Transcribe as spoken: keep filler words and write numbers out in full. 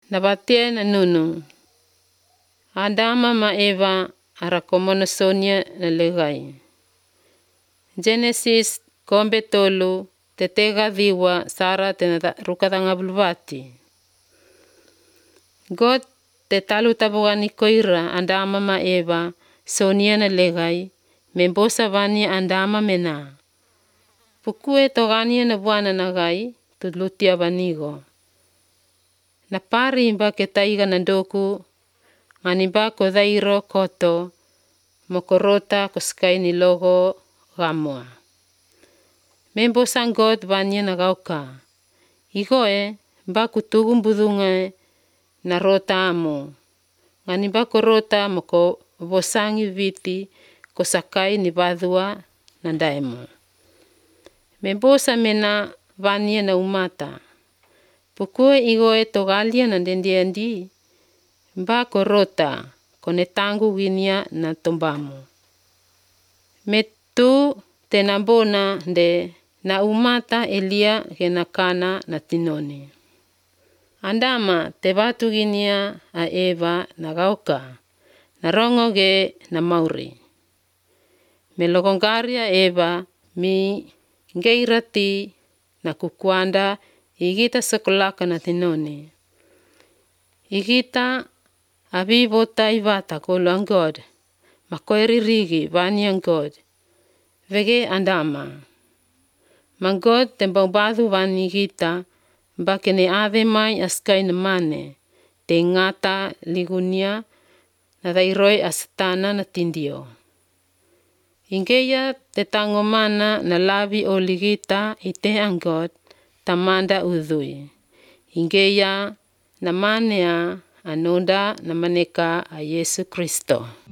na batie na nunu. Adama ma Eva arakomono sonia na legai. Genesis kombe tolu te tega dhiwa Sara te rukadanga bulvati. God te talu tabugani koira Adama ma Eva sonia na legai membosa vani Adama mena. Pukue togania na buana na gai tudlutia vanigo. Na pari imba ke taiga na doku nganiba ko dairo koto mokorota koskai ni logo gamua. Membosa God vani na gauka. Igoe ba kutugum budunga na rota amo. Nganiba korota moko bosangi viti kosakai ni badua na daemo. Membosa mena vani na umata. Pukue igoe togalia na dendiendi ba korota kone tangu winia na tombamo. Metu tenabona de na umata Elia genakana na tinoni. Adama te batu ginia a Eva na gauka na rongo ge na mauri. Melogongaria Eva mi ngeirati na kukuanda igita sekolaka na tinoni. Igita abibota ivata kolo ang God. Makoeri rigi vani ang God. Vege Adama. Mang God tembaubadu vani igita bakene ave mai askai na mane. Te ngata ligunia na dairoi asitana na tindio. Ingeya te tangomana na labi o ligita ite ang God tamanda udhui. Ingeya na manea anoda na maneka a Yesu Kristo.